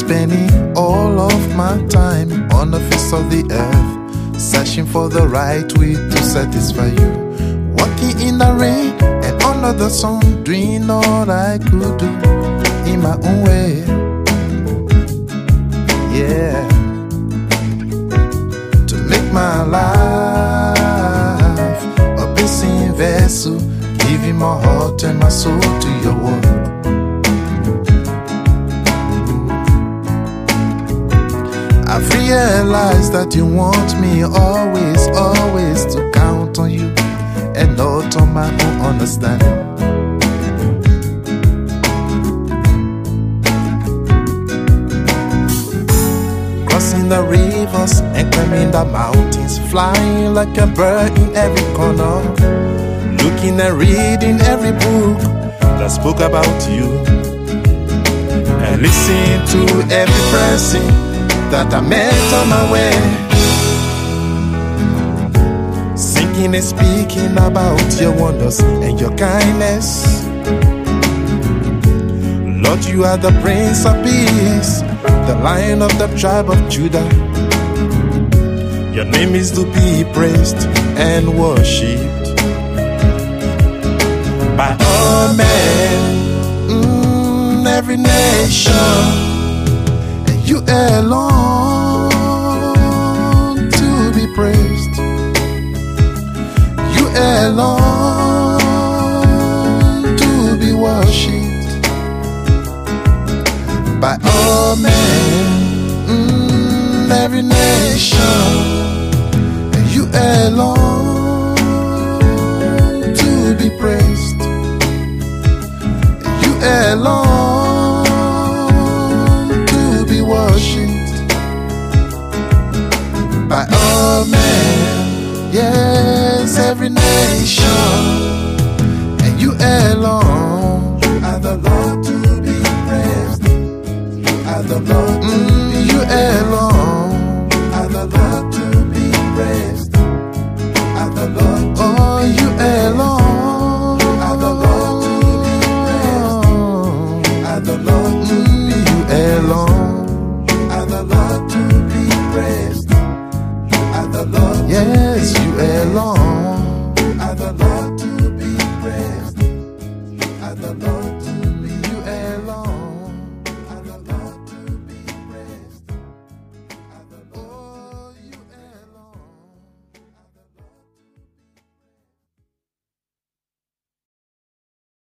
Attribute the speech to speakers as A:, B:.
A: spending all of my time on the face of the earth, searching for the right way to satisfy you. Walking in the rain and under the sun, doing all I could do in my own way. Yeah, to make my life a blessing vessel, giving my heart and my soul to your work. I've realized that you want me always, always to count on you and not on my own understanding. Crossing the rivers and climbing the mountains, flying like a bird in every corner, looking and reading every book that spoke about you, and listening to every person that I met on my way, singing and speaking about your wonders and your kindness. Lord, you are the Prince of Peace, the Lion of the tribe of Judah. Your name is to be praised and worshipped by all men, every nation. You alone to be praised. You alone to be worshipped by all men, every nation. You alone to be praised. You alone worshipped by all men, yes, every nation. And you alone, you are the Lord to be praised. You are the Lord to be you alone, you are the Lord to be praised. You are the Lord to you alone, you are the Lord to be praised. You are the Lord to be you alone. The Lord to be praised. You are the Lord. Yes, you alone.